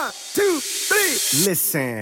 two, three. Listen.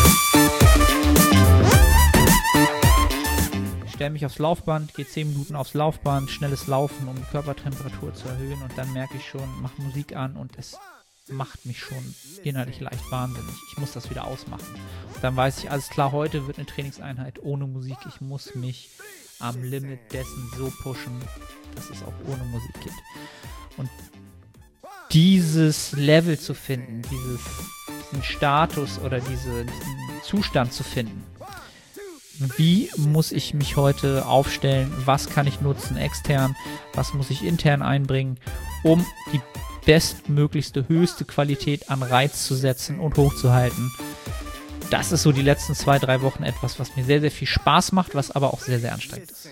Ich stelle mich aufs Laufband, gehe 10 Minuten aufs Laufband, schnelles Laufen, um die Körpertemperatur zu erhöhen und dann merke ich schon, mache Musik an und es macht mich schon innerlich leicht wahnsinnig. Ich muss das wieder ausmachen. Und dann weiß ich, alles klar, heute wird eine Trainingseinheit ohne Musik. Ich muss mich am Limit dessen so pushen, dass es auch ohne Musik geht. Und dieses Level zu finden, diesen Status oder diesen Zustand zu finden, wie muss ich mich heute aufstellen, was kann ich nutzen extern, was muss ich intern einbringen, um die bestmöglichste, höchste Qualität an Reiz zu setzen und hochzuhalten. Das ist so die letzten 2-3 Wochen etwas, was mir sehr, sehr viel Spaß macht, was aber auch sehr, sehr anstrengend ist.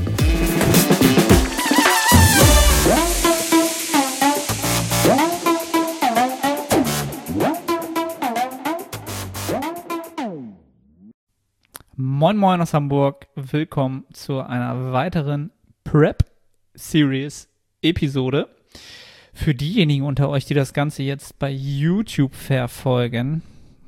Moin Moin aus Hamburg, willkommen zu einer weiteren Prep-Series-Episode. Für diejenigen unter euch, die das Ganze jetzt bei YouTube verfolgen,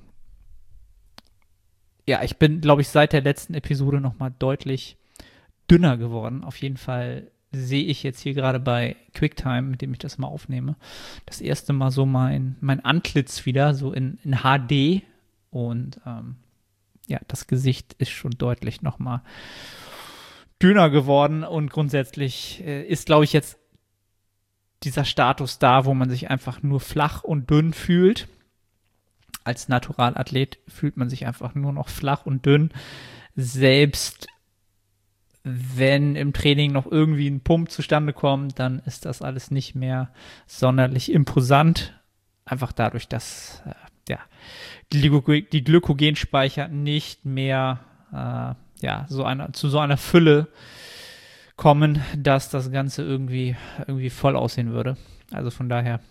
ja, ich bin, glaube ich, seit der letzten Episode nochmal deutlich dünner geworden. Auf jeden Fall sehe ich jetzt hier gerade bei QuickTime, mit dem ich das mal aufnehme, das erste Mal so mein Antlitz wieder, so in HD und ja, das Gesicht ist schon deutlich nochmal dünner geworden und grundsätzlich ist, glaube ich, jetzt dieser Status da, wo man sich einfach nur flach und dünn fühlt. Als Naturalathlet fühlt man sich einfach nur noch flach und dünn. Selbst wenn im Training noch irgendwie ein Pump zustande kommt, dann ist das alles nicht mehr sonderlich imposant. Einfach dadurch, dass die Glykogenspeicher nicht mehr zu so einer Fülle kommen, dass das Ganze irgendwie voll aussehen würde. Also von daher,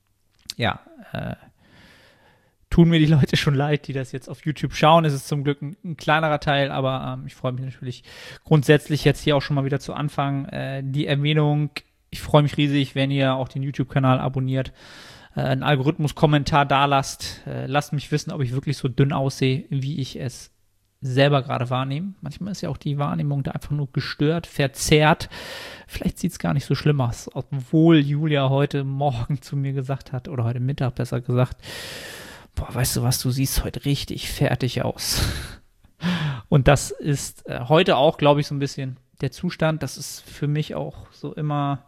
tun mir die Leute schon leid, die das jetzt auf YouTube schauen. Es ist zum Glück ein kleinerer Teil, aber ich freue mich natürlich grundsätzlich jetzt hier auch schon mal wieder zu Anfang. Die Erwähnung, ich freue mich riesig, wenn ihr auch den YouTube-Kanal abonniert, einen Algorithmus-Kommentar da lasst. Lasst mich wissen, ob ich wirklich so dünn aussehe, wie ich es selber gerade wahrnehme. Manchmal ist ja auch die Wahrnehmung da einfach nur gestört, verzerrt. Vielleicht sieht es gar nicht so schlimm aus, obwohl Julia heute Morgen zu mir gesagt hat, oder heute Mittag besser gesagt, boah, weißt du was, du siehst heute richtig fertig aus. Und das ist heute auch, glaube ich, so ein bisschen der Zustand. Das ist für mich auch so immer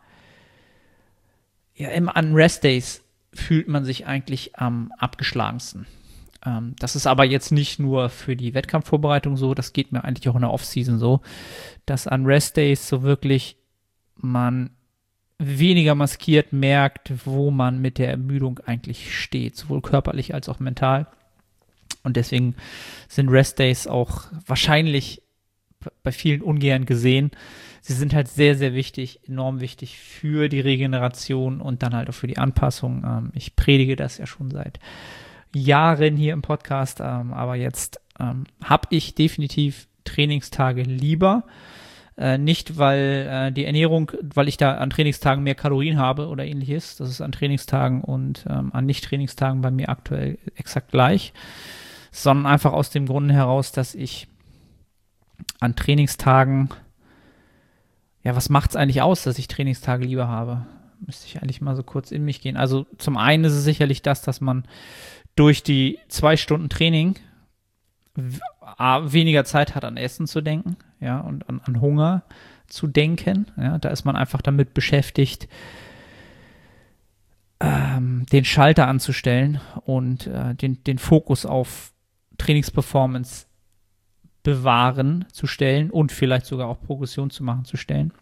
an Rest-Days fühlt man sich eigentlich am abgeschlagensten. Das ist aber jetzt nicht nur für die Wettkampfvorbereitung so, das geht mir eigentlich auch in der Off-Season so, dass an Rest-Days so wirklich man weniger maskiert merkt, wo man mit der Ermüdung eigentlich steht, sowohl körperlich als auch mental. Und deswegen sind Rest-Days auch wahrscheinlich bei vielen ungern gesehen. Sie sind halt sehr, sehr wichtig, enorm wichtig für die Regeneration und dann halt auch für die Anpassung. Ich predige das ja schon seit Jahren hier im Podcast, aber jetzt habe ich definitiv Trainingstage lieber. Nicht, weil die Ernährung, weil ich da an Trainingstagen mehr Kalorien habe oder ähnliches. Das ist an Trainingstagen und an Nicht-Trainingstagen bei mir aktuell exakt gleich. Sondern einfach aus dem Grunde heraus, dass ich an Trainingstagen, was macht es eigentlich aus, dass ich Trainingstage lieber habe? Müsste ich eigentlich mal so kurz in mich gehen. Also zum einen ist es sicherlich das, dass man durch die 2 Stunden Training weniger Zeit hat, an Essen zu denken, und an Hunger zu denken. Ja, da ist man einfach damit beschäftigt, den Schalter anzustellen und den Fokus auf Trainingsperformance bewahren zu stellen und vielleicht sogar auch Progression zu machen zu stellen.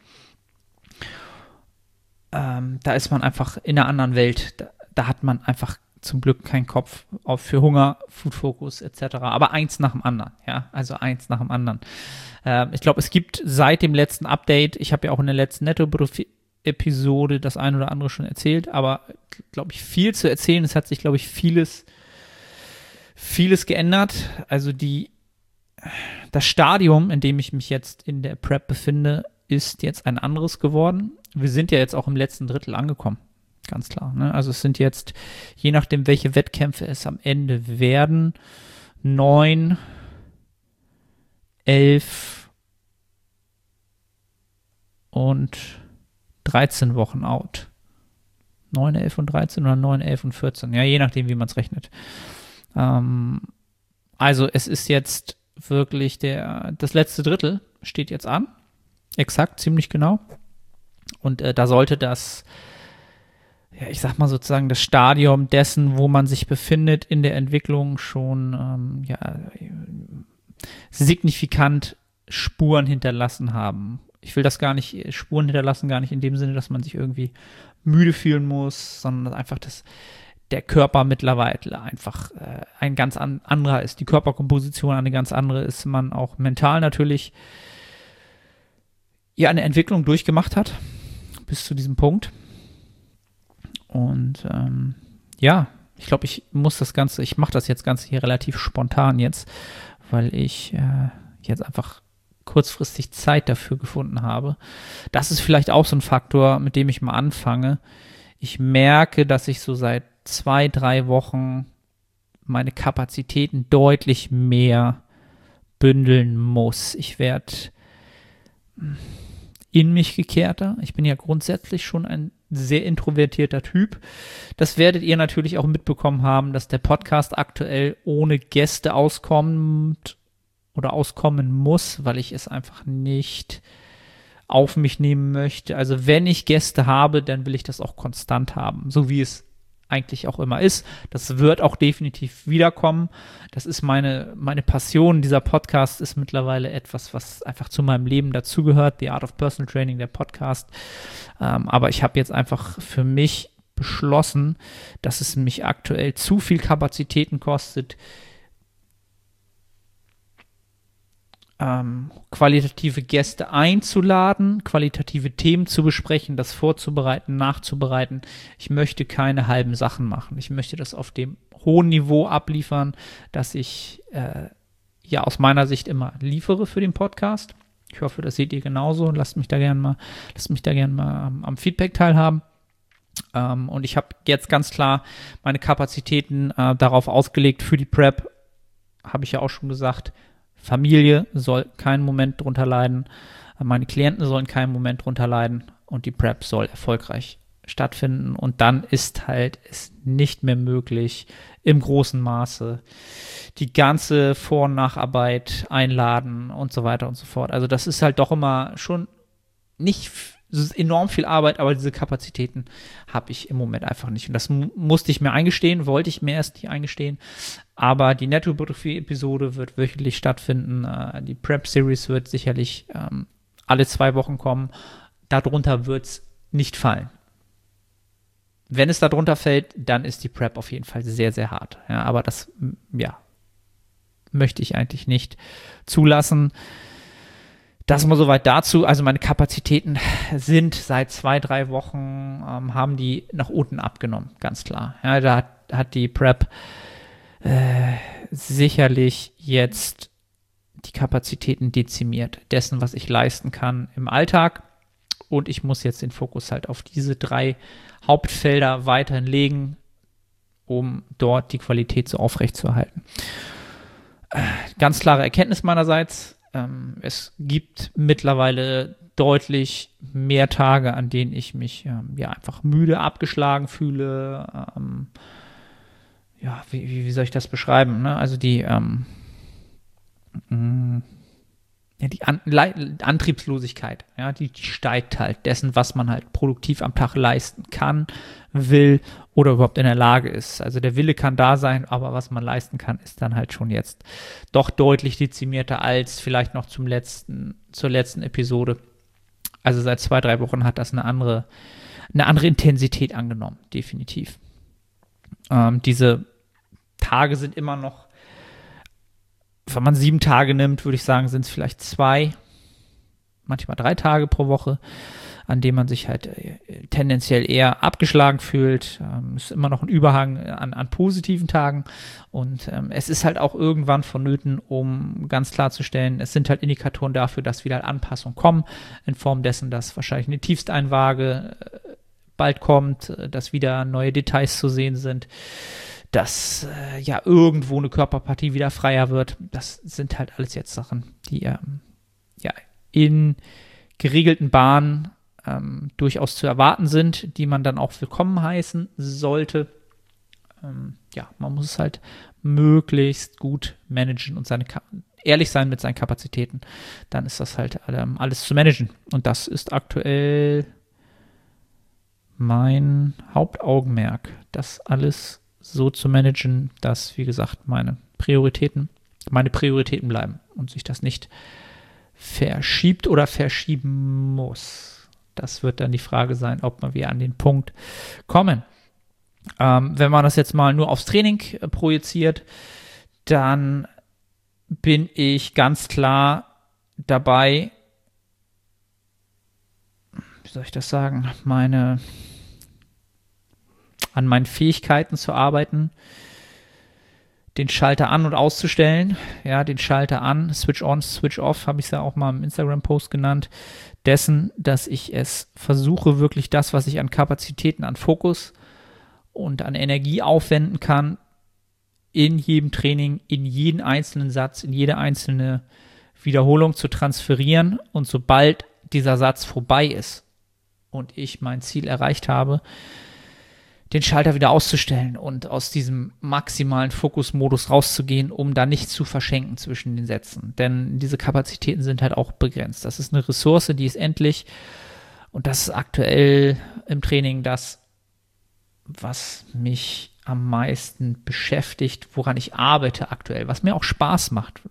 Da ist man einfach in einer anderen Welt. Da hat man einfach zum Glück keinen Kopf für Hunger, Food Focus etc. Aber eins nach dem anderen. Also eins nach dem anderen. Ich glaube, es gibt seit dem letzten Update, ich habe ja auch in der letzten Netto-Episode das ein oder andere schon erzählt, aber glaube ich, viel zu erzählen. Es hat sich, glaube ich, vieles geändert. Also das Stadium, in dem ich mich jetzt in der Prep befinde, ist jetzt ein anderes geworden. Wir sind ja jetzt auch im letzten Drittel angekommen. Ganz klar. Ne? Also es sind jetzt, je nachdem, welche Wettkämpfe es am Ende werden, 9, 11 und 13 Wochen out. 9, 11 und 13 oder 9, 11 und 14. Ja, je nachdem, wie man es rechnet. Also es ist jetzt wirklich das letzte Drittel steht jetzt an. Exakt, ziemlich genau. Und da sollte das, ja, ich sag mal sozusagen, das Stadium dessen, wo man sich befindet in der Entwicklung, schon signifikant Spuren hinterlassen haben. Ich will das gar nicht, Spuren hinterlassen, gar nicht in dem Sinne, dass man sich irgendwie müde fühlen muss, sondern einfach, dass der Körper mittlerweile einfach ein ganz anderer ist. Die Körperkomposition eine ganz andere ist. Man auch mental natürlich eine Entwicklung durchgemacht hat bis zu diesem Punkt. Und ich glaube, ich mache das jetzt Ganze hier relativ spontan jetzt, weil ich jetzt einfach kurzfristig Zeit dafür gefunden habe. Das ist vielleicht auch so ein Faktor, mit dem ich mal anfange. Ich merke, dass ich so seit 2, 3 Wochen meine Kapazitäten deutlich mehr bündeln muss. Ich werde in mich gekehrter. Ich bin ja grundsätzlich schon ein sehr introvertierter Typ. Das werdet ihr natürlich auch mitbekommen haben, dass der Podcast aktuell ohne Gäste auskommt oder auskommen muss, weil ich es einfach nicht auf mich nehmen möchte. Also wenn ich Gäste habe, dann will ich das auch konstant haben, so wie es eigentlich auch immer ist. Das wird auch definitiv wiederkommen. Das ist meine Passion. Dieser Podcast ist mittlerweile etwas, was einfach zu meinem Leben dazugehört. The Art of Personal Training, der Podcast. Aber ich habe jetzt einfach für mich beschlossen, dass es mich aktuell zu viel Kapazitäten kostet, qualitative Gäste einzuladen, qualitative Themen zu besprechen, das vorzubereiten, nachzubereiten. Ich möchte keine halben Sachen machen. Ich möchte das auf dem hohen Niveau abliefern, dass ich aus meiner Sicht immer liefere für den Podcast. Ich hoffe, das seht ihr genauso. Lasst mich da gerne mal am Feedback teilhaben. Und ich habe jetzt ganz klar meine Kapazitäten darauf ausgelegt für die Prep. Habe ich ja auch schon gesagt. Familie soll keinen Moment drunter leiden, meine Klienten sollen keinen Moment drunter leiden und die Prep soll erfolgreich stattfinden. Und dann ist halt es nicht mehr möglich, im großen Maße die ganze Vor- und Nacharbeit einladen und so weiter und so fort. Also das ist halt doch immer schon nicht enorm viel Arbeit, aber diese Kapazitäten habe ich im Moment einfach nicht. Und das musste ich mir eingestehen, wollte ich mir erst nicht eingestehen. Aber die Netto-Hypertrophie-Episode wird wöchentlich stattfinden. Die Prep-Series wird sicherlich alle 2 Wochen kommen. Darunter wird es nicht fallen. Wenn es darunter fällt, dann ist die Prep auf jeden Fall sehr, sehr hart. Ja, aber das, möchte ich eigentlich nicht zulassen. Das mal soweit dazu. Also meine Kapazitäten sind seit 2, 3 Wochen, haben die nach unten abgenommen, ganz klar. Ja, da hat die Prep sicherlich jetzt die Kapazitäten dezimiert, dessen, was ich leisten kann im Alltag. Und ich muss jetzt den Fokus halt auf diese 3 Hauptfelder weiterhin legen, um dort die Qualität so aufrechtzuerhalten. Ganz klare Erkenntnis meinerseits. Es gibt mittlerweile deutlich mehr Tage, an denen ich mich einfach müde, abgeschlagen fühle. Wie soll ich das beschreiben? Ne? Also die Antriebslosigkeit, die steigt halt dessen, was man halt produktiv am Tag leisten kann, will oder überhaupt in der Lage ist. Also der Wille kann da sein, aber was man leisten kann, ist dann halt schon jetzt doch deutlich dezimierter als vielleicht noch zur letzten Episode. Also seit 2, 3 Wochen hat das eine andere Intensität angenommen, definitiv. Diese Tage sind immer noch, wenn man 7 Tage nimmt, würde ich sagen, sind es vielleicht 2, manchmal 3 Tage pro Woche, an denen man sich halt tendenziell eher abgeschlagen fühlt. Es ist immer noch ein Überhang an positiven Tagen und es ist halt auch irgendwann vonnöten, um ganz klarzustellen, es sind halt Indikatoren dafür, dass wieder Anpassungen kommen, in Form dessen, dass wahrscheinlich eine Tiefsteinwaage bald kommt, dass wieder neue Details zu sehen sind, dass ja irgendwo eine Körperpartie wieder freier wird. Das sind halt alles jetzt Sachen, die ja in geregelten Bahnen durchaus zu erwarten sind, die man dann auch willkommen heißen sollte. Man muss es halt möglichst gut managen und ehrlich sein mit seinen Kapazitäten. Dann ist das halt alles zu managen. Und das ist aktuell mein Hauptaugenmerk, das alles so zu managen, dass, wie gesagt, meine Prioritäten bleiben und sich das nicht verschiebt oder verschieben muss. Das wird dann die Frage sein, ob wir an den Punkt kommen. Wenn man das jetzt mal nur aufs Training projiziert, dann bin ich ganz klar dabei, wie soll ich das sagen, an meinen Fähigkeiten zu arbeiten, den Schalter an- und auszustellen, ja, den Schalter an, Switch on, Switch off, habe ich es ja auch mal im Instagram-Post genannt, dessen, dass ich es versuche, wirklich das, was ich an Kapazitäten, an Fokus und an Energie aufwenden kann, in jedem Training, in jeden einzelnen Satz, in jede einzelne Wiederholung zu transferieren, und sobald dieser Satz vorbei ist und ich mein Ziel erreicht habe, den Schalter wieder auszustellen und aus diesem maximalen Fokusmodus rauszugehen, um da nichts zu verschenken zwischen den Sätzen. Denn diese Kapazitäten sind halt auch begrenzt. Das ist eine Ressource, die ist endlich, und das ist aktuell im Training das, was mich am meisten beschäftigt, woran ich arbeite aktuell, was mir auch Spaß macht.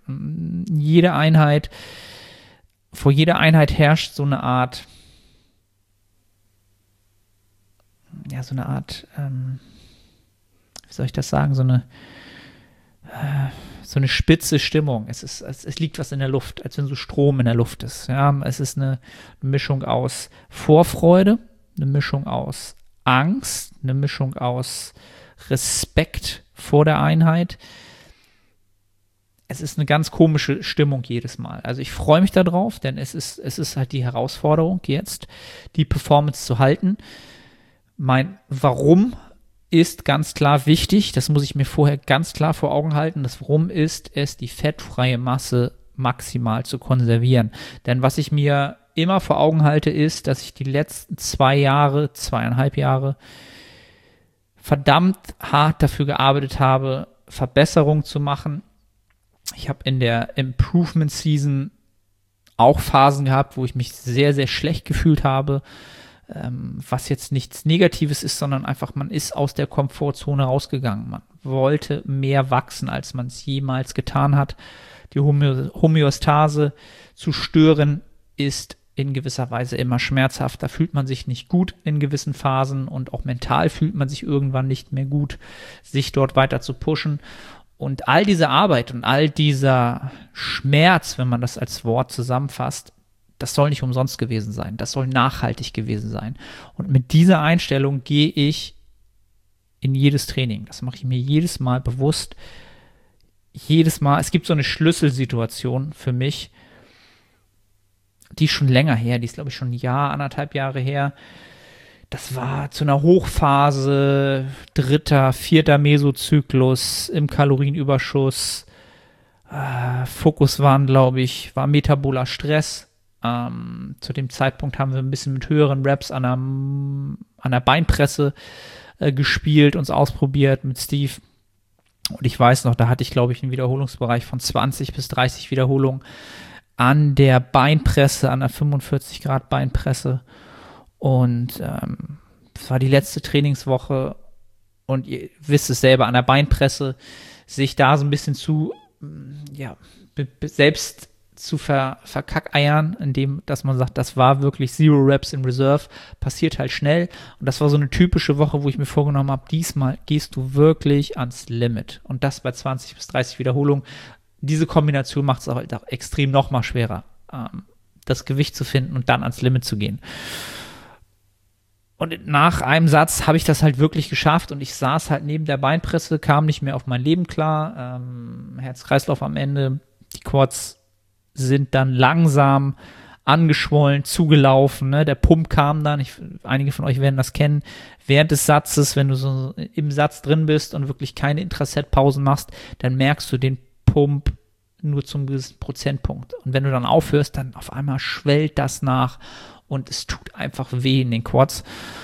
Vor jeder Einheit herrscht so eine Art, wie soll ich das sagen, so eine spitze Stimmung. Es liegt was in der Luft, als wenn so Strom in der Luft ist. Ja, es ist eine Mischung aus Vorfreude, eine Mischung aus Angst, eine Mischung aus Respekt vor der Einheit. Es ist eine ganz komische Stimmung jedes Mal. Also ich freue mich darauf, denn es ist halt die Herausforderung jetzt, die Performance zu halten. Mein Warum ist ganz klar wichtig. Das muss ich mir vorher ganz klar vor Augen halten. Das Warum ist es, die fettfreie Masse maximal zu konservieren. Denn was ich mir immer vor Augen halte, ist, dass ich die letzten 2,5 Jahre verdammt hart dafür gearbeitet habe, Verbesserungen zu machen. Ich habe in der Improvement Season auch Phasen gehabt, wo ich mich sehr, sehr schlecht gefühlt habe, was jetzt nichts Negatives ist, sondern einfach, man ist aus der Komfortzone rausgegangen. Man wollte mehr wachsen, als man es jemals getan hat. Die Homöostase zu stören ist in gewisser Weise immer schmerzhaft. Da fühlt man sich nicht gut in gewissen Phasen, und auch mental fühlt man sich irgendwann nicht mehr gut, sich dort weiter zu pushen. Und all diese Arbeit und all dieser Schmerz, wenn man das als Wort zusammenfasst, das soll nicht umsonst gewesen sein. Das soll nachhaltig gewesen sein. Und mit dieser Einstellung gehe ich in jedes Training. Das mache ich mir jedes Mal bewusst. Jedes Mal. Es gibt so eine Schlüsselsituation für mich, die ist schon länger her. Die ist, glaube ich, schon 1,5 Jahre her. Das war zu einer Hochphase, 3., 4. Mesozyklus im Kalorienüberschuss. Fokus war metaboler Stress. Zu dem Zeitpunkt haben wir ein bisschen mit höheren Reps an der Beinpresse gespielt, uns ausprobiert mit Steve. Und ich weiß noch, da hatte ich, glaube ich, einen Wiederholungsbereich von 20 bis 30 Wiederholungen an der Beinpresse, an der 45 Grad Beinpresse. Und es war die letzte Trainingswoche, und ihr wisst es selber, an der Beinpresse sich da so ein bisschen selbst zu verkackeiern, indem, dass man sagt, das war wirklich 0 Reps in Reserve, passiert halt schnell. Und das war so eine typische Woche, wo ich mir vorgenommen habe, diesmal gehst du wirklich ans Limit. Und das bei 20 bis 30 Wiederholungen. Diese Kombination macht es halt auch extrem nochmal schwerer, das Gewicht zu finden und dann ans Limit zu gehen. Und nach einem Satz habe ich das halt wirklich geschafft, und ich saß halt neben der Beinpresse, kam nicht mehr auf mein Leben klar, Herz-Kreislauf am Ende, die Quads sind dann langsam angeschwollen, zugelaufen, ne? Der Pump kam dann, einige von euch werden das kennen, während des Satzes, wenn du so im Satz drin bist und wirklich keine Intraset-Pausen machst, dann merkst du den Pump nur zum gewissen Prozentpunkt. Und wenn du dann aufhörst, dann auf einmal schwellt das nach und es tut einfach weh in den Quads.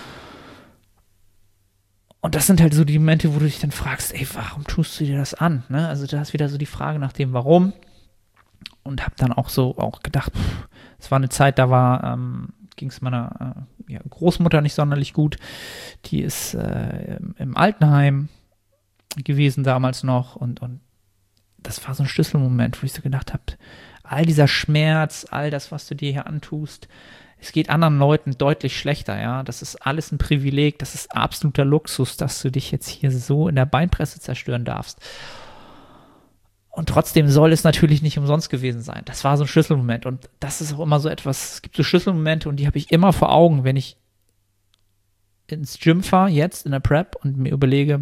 Und das sind halt so die Momente, wo du dich dann fragst, ey, warum tust du dir das an? Ne? Also da ist wieder so die Frage nach dem Warum. Und habe dann auch gedacht, es war eine Zeit, da ging es meiner Großmutter nicht sonderlich gut. Die ist im Altenheim gewesen damals noch und das war so ein Schlüsselmoment, wo ich so gedacht habe, all dieser Schmerz, all das, was du dir hier antust, es geht anderen Leuten deutlich schlechter, ja. Das ist alles ein Privileg, das ist absoluter Luxus, dass du dich jetzt hier so in der Beinpresse zerstören darfst. Und trotzdem soll es natürlich nicht umsonst gewesen sein. Das war so ein Schlüsselmoment. Und das ist auch immer so etwas, es gibt so Schlüsselmomente und die habe ich immer vor Augen, wenn ich ins Gym fahre, jetzt in der Prep und mir überlege,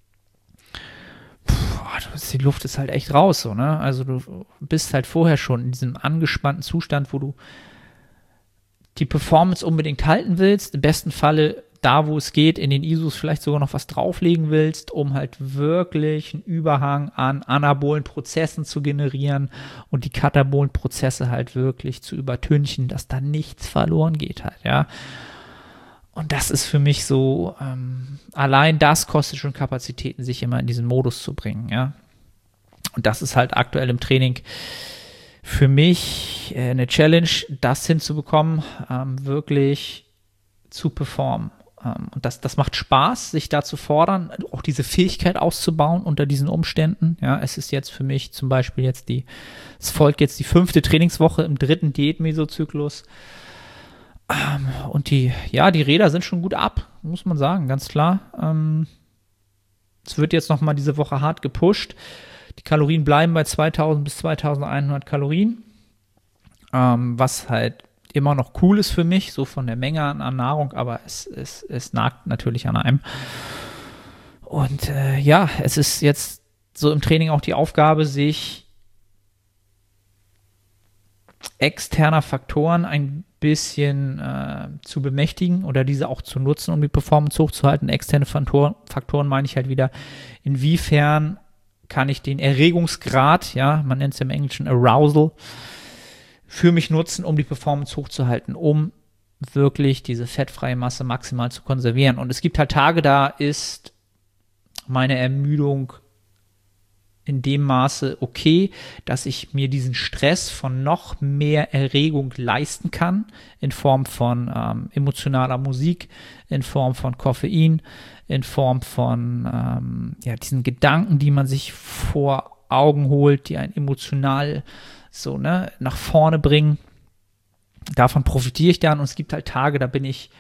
die Luft ist halt echt raus, so, ne? Also du bist halt vorher schon in diesem angespannten Zustand, wo du die Performance unbedingt halten willst, im besten Falle da, wo es geht, in den ISOs vielleicht sogar noch was drauflegen willst, um halt wirklich einen Überhang an anabolen Prozessen zu generieren und die katabolen Prozesse halt wirklich zu übertünchen, dass da nichts verloren geht halt, ja. Und das ist für mich so, allein das kostet schon Kapazitäten, sich immer in diesen Modus zu bringen, ja. Und das ist halt aktuell im Training für mich eine Challenge, das hinzubekommen, wirklich zu performen. Und das macht Spaß, sich da zu fordern, auch diese Fähigkeit auszubauen unter diesen Umständen. Ja, es ist jetzt für mich zum Beispiel es folgt jetzt die 5. Trainingswoche im 3. Diät-Mesozyklus. Und die Räder sind schon gut ab, muss man sagen, ganz klar. Es wird jetzt nochmal diese Woche hart gepusht. Die Kalorien bleiben bei 2000 bis 2100 Kalorien, was halt immer noch cool ist für mich, so von der Menge an Nahrung, aber es nagt natürlich an einem. Und es ist jetzt so im Training auch die Aufgabe, sich externer Faktoren ein bisschen zu bemächtigen oder diese auch zu nutzen, um die Performance hochzuhalten. Externe Faktoren meine ich halt wieder, inwiefern kann ich den Erregungsgrad, ja, man nennt es im Englischen Arousal, für mich nutzen, um die Performance hochzuhalten, um wirklich diese fettfreie Masse maximal zu konservieren. Und es gibt halt Tage, da ist meine Ermüdung in dem Maße okay, dass ich mir diesen Stress von noch mehr Erregung leisten kann, in Form von emotionaler Musik, in Form von Koffein, in Form von diesen Gedanken, die man sich vor Augen holt, die einen emotional so nach vorne bringen. Davon profitiere ich dann und es gibt halt Tage, da bin ich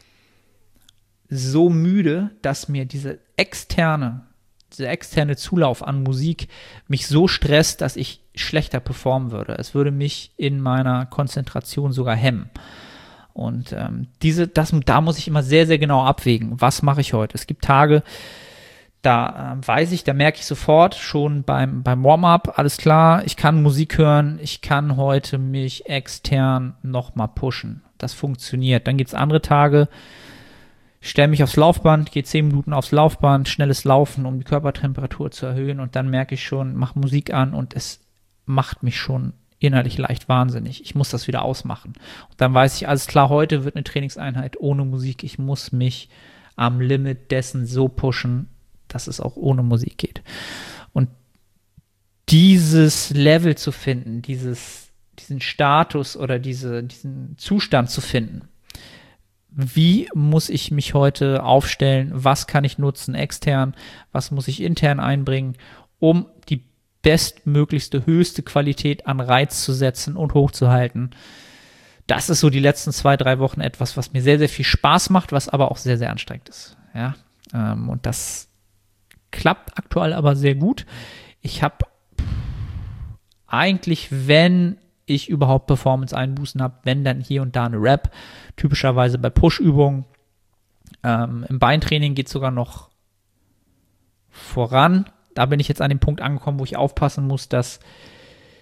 so müde, dass mir dieser externe Zulauf an Musik mich so stresst, dass ich schlechter performen würde. Es würde mich in meiner Konzentration sogar hemmen. Und da muss ich immer sehr, sehr genau abwägen, was mache ich heute. Es gibt Tage, da merke ich sofort schon beim Warm-up, alles klar, ich kann Musik hören, ich kann heute mich extern nochmal pushen. Das funktioniert. Dann gibt es andere Tage, ich stelle mich aufs Laufband, gehe 10 Minuten aufs Laufband, schnelles Laufen, um die Körpertemperatur zu erhöhen und dann merke ich schon, mache Musik an und es macht mich schon innerlich leicht wahnsinnig. Ich muss das wieder ausmachen. Und dann weiß ich, alles klar, heute wird eine Trainingseinheit ohne Musik. Ich muss mich am Limit dessen so pushen, dass es auch ohne Musik geht. Und dieses Level zu finden, diesen Status oder diesen Zustand zu finden, wie muss ich mich heute aufstellen, was kann ich nutzen extern, was muss ich intern einbringen, um die bestmöglichste, höchste Qualität an Reiz zu setzen und hochzuhalten. Das ist so die letzten 2-3 Wochen etwas, was mir sehr, sehr viel Spaß macht, was aber auch sehr, sehr anstrengend ist. Ja? Und das klappt aktuell aber sehr gut. Ich habe eigentlich, wenn ich überhaupt Performance-Einbußen habe, wenn dann hier und da eine Rep, typischerweise bei Push-Übungen. Im Beintraining geht es sogar noch voran. Da bin ich jetzt an dem Punkt angekommen, wo ich aufpassen muss, dass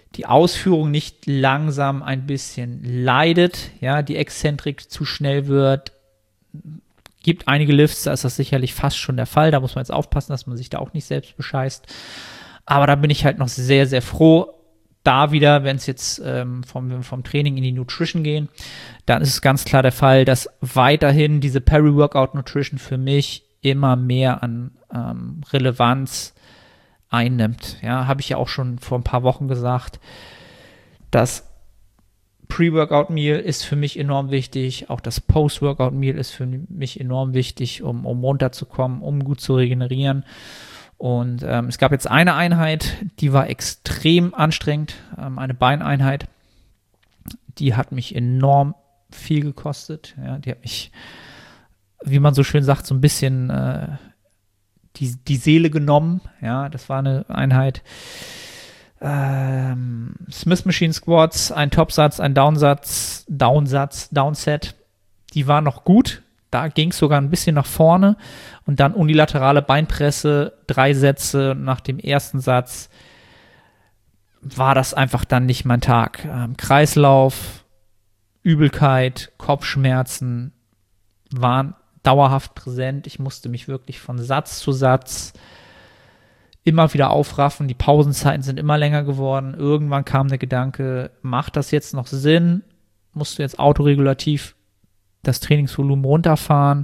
die Ausführung nicht langsam ein bisschen leidet, ja, die Exzentrik zu schnell wird. Gibt einige Lifts, da ist das sicherlich fast schon der Fall. Da muss man jetzt aufpassen, dass man sich da auch nicht selbst bescheißt. Aber da bin ich halt noch sehr, sehr froh. Da wieder, wenn es jetzt vom Training in die Nutrition gehen, dann ist es ganz klar der Fall, dass weiterhin diese Peri-Workout-Nutrition für mich immer mehr an Relevanz einnimmt. Ja, habe ich ja auch schon vor ein paar Wochen gesagt. Das Pre-Workout-Meal ist für mich enorm wichtig. Auch das Post-Workout-Meal ist für mich enorm wichtig, um runterzukommen, um gut zu regenerieren. Und es gab jetzt eine Einheit, die war extrem anstrengend, eine Beineinheit. Die hat mich enorm viel gekostet. Ja, die hat mich, wie man so schön sagt, so ein bisschen die Seele genommen. Ja, das war eine Einheit. Smith Machine Squats, ein Topsatz, ein Downset. Die waren noch gut. Da ging es sogar ein bisschen nach vorne. Und dann unilaterale Beinpresse, 3 Sätze. Nach dem ersten Satz war das einfach dann nicht mein Tag. Kreislauf, Übelkeit, Kopfschmerzen waren dauerhaft präsent. Ich musste mich wirklich von Satz zu Satz immer wieder aufraffen. Die Pausenzeiten sind immer länger geworden. Irgendwann kam der Gedanke, macht das jetzt noch Sinn? Musst du jetzt autoregulativ das Trainingsvolumen runterfahren?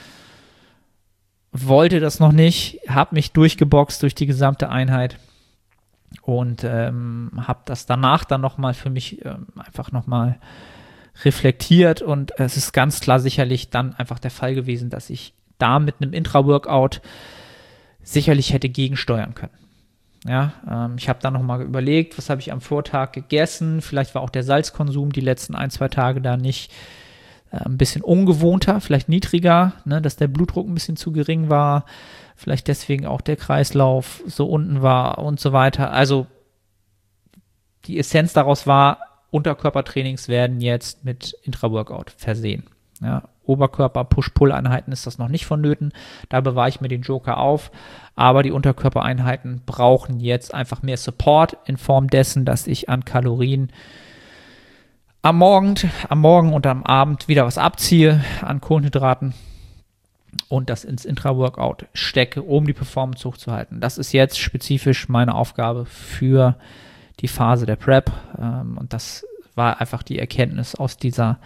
Wollte das noch nicht, habe mich durchgeboxt durch die gesamte Einheit und habe das danach dann nochmal für mich einfach nochmal reflektiert, und es ist ganz klar sicherlich dann einfach der Fall gewesen, dass ich da mit einem Intra-Workout sicherlich hätte gegensteuern können. Ja, ich habe dann nochmal überlegt, was habe ich am Vortag gegessen, vielleicht war auch der Salzkonsum die letzten 1-2 Tage da nicht ein bisschen ungewohnter, vielleicht niedriger, ne, dass der Blutdruck ein bisschen zu gering war, vielleicht deswegen auch der Kreislauf so unten war und so weiter. Also die Essenz daraus war, Unterkörpertrainings werden jetzt mit Intra-Workout versehen. Ja, Oberkörper-Push-Pull-Einheiten ist das noch nicht vonnöten, da bewahre ich mir den Joker auf, aber die Unterkörpereinheiten brauchen jetzt einfach mehr Support in Form dessen, dass ich an Kalorien am Morgen und am Abend wieder was abziehe an Kohlenhydraten und das ins Intra-Workout stecke, um die Performance hochzuhalten. Das ist jetzt spezifisch meine Aufgabe für die Phase der Prep, und das war einfach die Erkenntnis aus dieser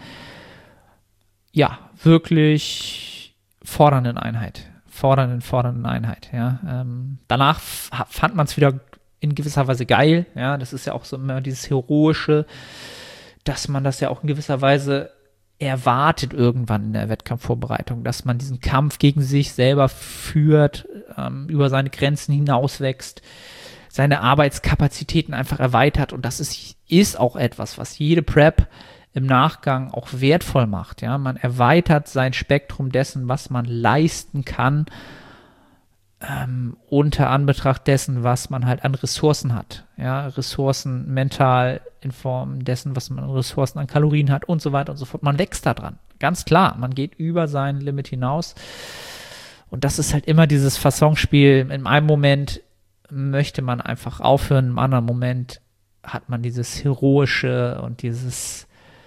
wirklich fordernden Einheit. Ja. Danach fand man es wieder in gewisser Weise geil. Ja, das ist ja auch so immer dieses Heroische, dass man das ja auch in gewisser Weise erwartet irgendwann in der Wettkampfvorbereitung, dass man diesen Kampf gegen sich selber führt, über seine Grenzen hinauswächst, seine Arbeitskapazitäten einfach erweitert, und das ist auch etwas, was jede Prep im Nachgang auch wertvoll macht. Ja, man erweitert sein Spektrum dessen, was man leisten kann, unter Anbetracht dessen, was man halt an Ressourcen hat. Ja, Ressourcen mental in Form dessen, was man an Ressourcen an Kalorien hat und so weiter und so fort. Man wächst da dran. Ganz klar, man geht über sein Limit hinaus. Und das ist halt immer dieses Fassonspiel. In einem Moment möchte man einfach aufhören, im anderen Moment hat man dieses Heroische und diese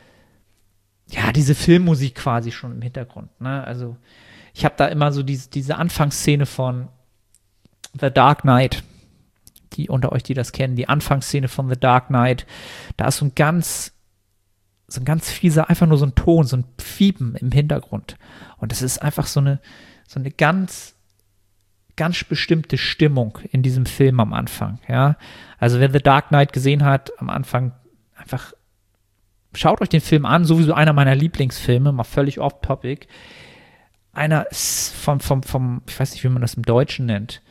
Filmmusik quasi schon im Hintergrund. Ne? Also ich habe da immer so diese Anfangsszene von The Dark Knight, die unter euch, die das kennen, die Anfangsszene von The Dark Knight, da ist so ein ganz fieser, einfach nur so ein Ton, so ein Fiepen im Hintergrund. Und das ist einfach so eine ganz bestimmte Stimmung in diesem Film am Anfang. Ja? Also wer The Dark Knight gesehen hat, am Anfang einfach schaut euch den Film an, sowieso einer meiner Lieblingsfilme, mal völlig off-topic. Einer vom, ich weiß nicht, wie man das im Deutschen nennt,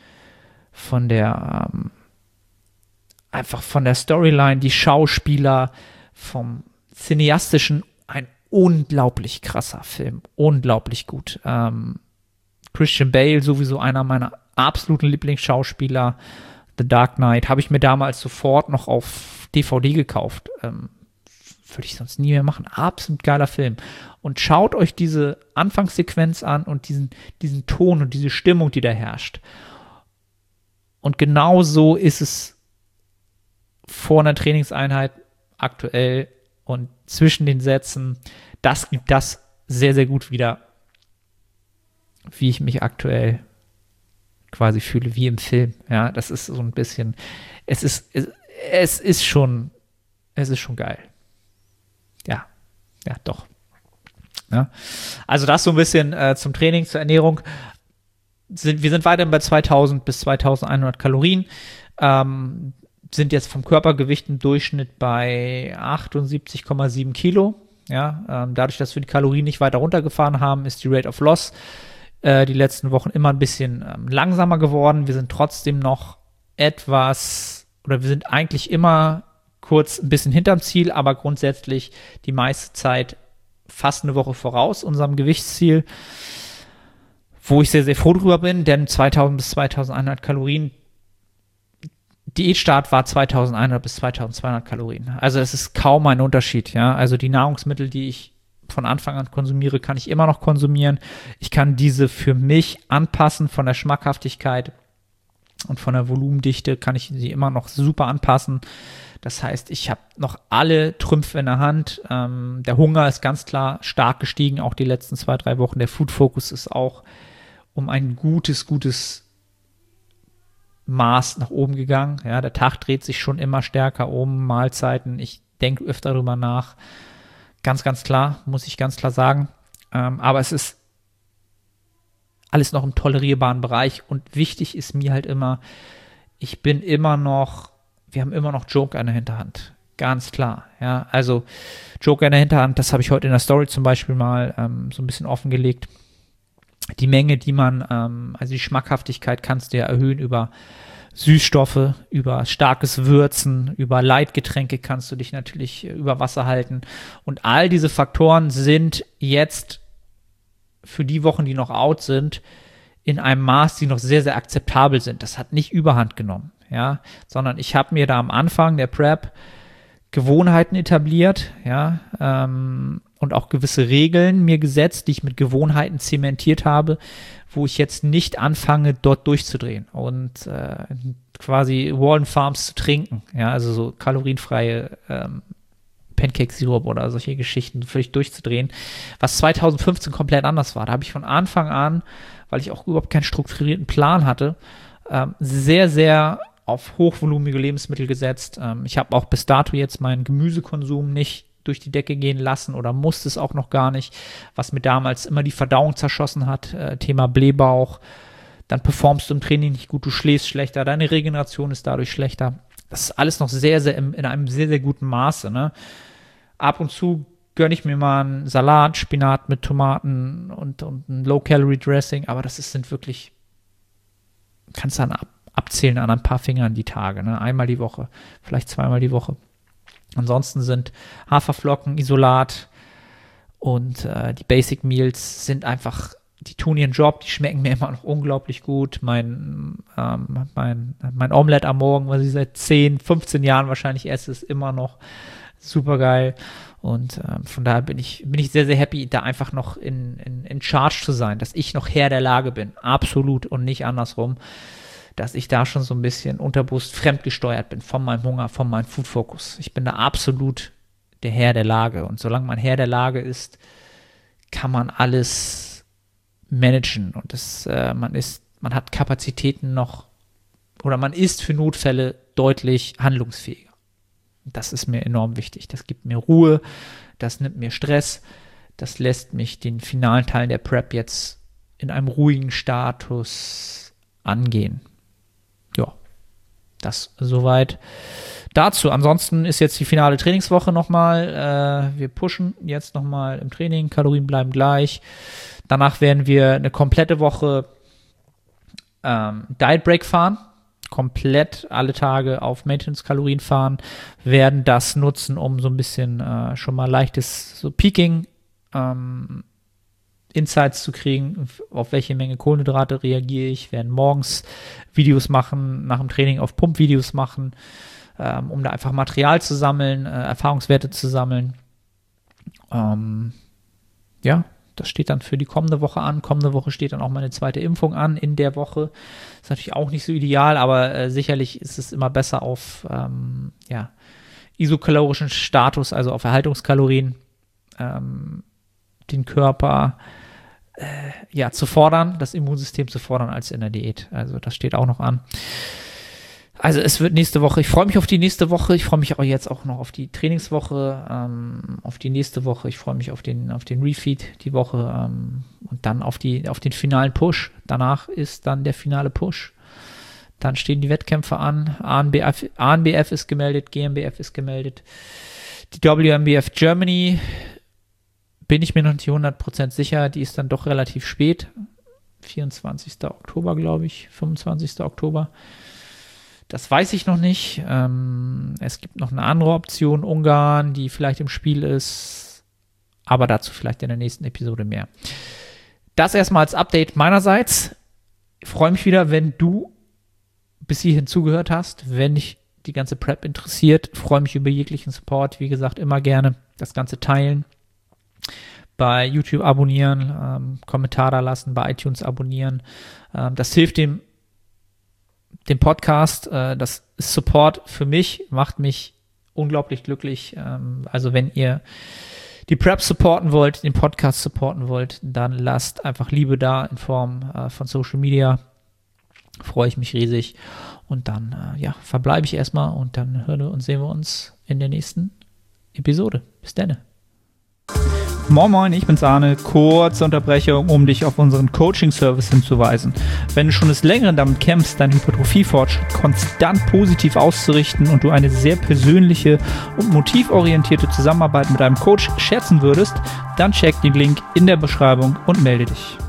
einfach von der Storyline, die Schauspieler, vom Cineastischen, ein unglaublich krasser Film, unglaublich gut. Christian Bale, sowieso einer meiner absoluten Lieblingsschauspieler. The Dark Knight habe ich mir damals sofort noch auf DVD gekauft. Würde ich sonst nie mehr machen. Absolut geiler Film. Und schaut euch diese Anfangssequenz an und diesen Ton und diese Stimmung, die da herrscht. Und genau so ist es vor einer Trainingseinheit aktuell und zwischen den Sätzen, das gibt das sehr, sehr gut wieder, wie ich mich aktuell quasi fühle, wie im Film. Ja, das ist so ein bisschen, es ist schon geil. Ja, doch. Ja. Also das so ein bisschen zum Training, zur Ernährung. Wir sind weiterhin bei 2000 bis 2100 Kalorien. Sind jetzt vom Körpergewicht im Durchschnitt bei 78,7 Kilo. Ja, dadurch, dass wir die Kalorien nicht weiter runtergefahren haben, ist die Rate of Loss die letzten Wochen immer ein bisschen langsamer geworden. Wir sind trotzdem noch wir sind eigentlich immer kurz ein bisschen hinterm Ziel, aber grundsätzlich die meiste Zeit fast eine Woche voraus unserem Gewichtsziel, wo ich sehr, sehr froh drüber bin, denn 2000 bis 2100 Kalorien, Diätstart war 2100 bis 2200 Kalorien. Also es ist kaum ein Unterschied, ja. Also die Nahrungsmittel, die ich von Anfang an konsumiere, kann ich immer noch konsumieren. Ich kann diese für mich anpassen von der Schmackhaftigkeit und von der Volumendichte kann ich sie immer noch super anpassen. Das heißt, ich habe noch alle Trümpfe in der Hand. Der Hunger ist ganz klar stark gestiegen, auch die letzten 2-3 Wochen. Der Food Focus ist auch um ein gutes Maß nach oben gegangen. Ja, der Tag dreht sich schon immer stärker um, Mahlzeiten. Ich denke öfter darüber nach. Ganz, ganz klar, muss ich ganz klar sagen. Aber es ist alles noch im tolerierbaren Bereich und wichtig ist mir halt immer, wir haben immer noch Joker in der Hinterhand. Ganz klar, ja. Also Joker in der Hinterhand, das habe ich heute in der Story zum Beispiel mal so ein bisschen offengelegt. Die Menge, die also die Schmackhaftigkeit kannst du ja erhöhen über Süßstoffe, über starkes Würzen, über Leitgetränke kannst du dich natürlich über Wasser halten. Und all diese Faktoren sind jetzt für die Wochen, die noch out sind, in einem Maß, die noch sehr, sehr akzeptabel sind. Das hat nicht Überhand genommen, ja, sondern ich habe mir da am Anfang der Prep Gewohnheiten etabliert, ja, und auch gewisse Regeln mir gesetzt, die ich mit Gewohnheiten zementiert habe, wo ich jetzt nicht anfange, dort durchzudrehen und quasi Walden Farms zu trinken, ja, also so kalorienfreie Pancake-Sirup oder solche Geschichten völlig durchzudrehen, was 2015 komplett anders war. Da habe ich von Anfang an, weil ich auch überhaupt keinen strukturierten Plan hatte, sehr, sehr auf hochvolumige Lebensmittel gesetzt. Ich habe auch bis dato jetzt meinen Gemüsekonsum nicht durch die Decke gehen lassen oder musste es auch noch gar nicht, was mir damals immer die Verdauung zerschossen hat, Thema Blähbauch. Dann performst du im Training nicht gut, du schläfst schlechter, deine Regeneration ist dadurch schlechter. Das ist alles noch sehr, sehr in einem sehr, sehr guten Maße. Ne? Ab und zu gönne ich mir mal einen Salat, Spinat mit Tomaten und ein Low-Calorie-Dressing, aber sind wirklich, kannst du dann abzählen an ein paar Fingern die Tage. Ne? Einmal die Woche, vielleicht zweimal die Woche. Ansonsten sind Haferflocken, Isolat und die Basic Meals sind einfach, die tun ihren Job, die schmecken mir immer noch unglaublich gut. Mein Omelette am Morgen, was ich seit 10, 15 Jahren wahrscheinlich esse, ist immer noch super geil. Und von daher bin ich sehr, sehr happy, da einfach noch in Charge zu sein, dass ich noch Herr der Lage bin. Absolut und nicht andersrum. Dass ich da schon so ein bisschen unterbewusst fremdgesteuert bin von meinem Hunger, von meinem Food Focus. Ich bin da absolut der Herr der Lage. Und solange man Herr der Lage ist, kann man alles managen. Und man hat Kapazitäten noch, oder man ist für Notfälle deutlich handlungsfähiger. Das ist mir enorm wichtig. Das gibt mir Ruhe, das nimmt mir Stress, das lässt mich den finalen Teil der Prep jetzt in einem ruhigen Status angehen. Ja, das soweit dazu. Ansonsten ist jetzt die finale Trainingswoche nochmal. Wir pushen jetzt nochmal im Training. Kalorien bleiben gleich. Danach werden wir eine komplette Woche Diet Break fahren. Komplett alle Tage auf Maintenance-Kalorien fahren. Werden das nutzen, um so ein bisschen schon mal leichtes so Peaking Insights zu kriegen, auf welche Menge Kohlenhydrate reagiere ich, werden morgens Videos machen, nach dem Training auf Pumpvideos machen, um da einfach Material zu sammeln, Erfahrungswerte zu sammeln. Ja, Das steht dann für die kommende Woche an. Kommende Woche steht dann auch meine zweite Impfung an in der Woche. Ist natürlich auch nicht so ideal, aber sicherlich ist es immer besser auf isokalorischen Status, also auf Erhaltungskalorien, den Körper zu fordern, das Immunsystem zu fordern als in der Diät. Also das steht auch noch an. Also es wird nächste Woche, ich freue mich auf die nächste Woche, ich freue mich aber jetzt auch noch auf die Trainingswoche, auf die nächste Woche, ich freue mich auf den Refeed die Woche und dann auf den finalen Push. Danach ist dann der finale Push. Dann stehen die Wettkämpfe an, ANBF ist gemeldet, GmbF ist gemeldet. Die WMBF Germany bin ich mir noch nicht 100% sicher, die ist dann doch relativ spät. 24. Oktober, glaube ich, 25. Oktober. Das weiß ich noch nicht. Es gibt noch eine andere Option, Ungarn, die vielleicht im Spiel ist. Aber dazu vielleicht in der nächsten Episode mehr. Das erstmal als Update meinerseits. Ich freue mich wieder, wenn du bis hierhin zugehört hast. Wenn dich die ganze Prep interessiert, freue mich über jeglichen Support. Wie gesagt, immer gerne das Ganze teilen. Bei YouTube abonnieren, Kommentar da lassen, bei iTunes abonnieren. Das hilft dem Podcast, das ist Support für mich, macht mich unglaublich glücklich. Also wenn ihr die Prep supporten wollt, den Podcast supporten wollt, dann lasst einfach Liebe da in Form von Social Media. Freue ich mich riesig. Und dann verbleibe ich erstmal und dann hören und sehen wir uns in der nächsten Episode. Bis dann. Moin Moin, ich bin's Arne. Kurze Unterbrechung, um dich auf unseren Coaching-Service hinzuweisen. Wenn du schon des Längeren damit kämpfst, deinen Hypertrophie-Fortschritt konstant positiv auszurichten und du eine sehr persönliche und motivorientierte Zusammenarbeit mit einem Coach schätzen würdest, dann check den Link in der Beschreibung und melde dich.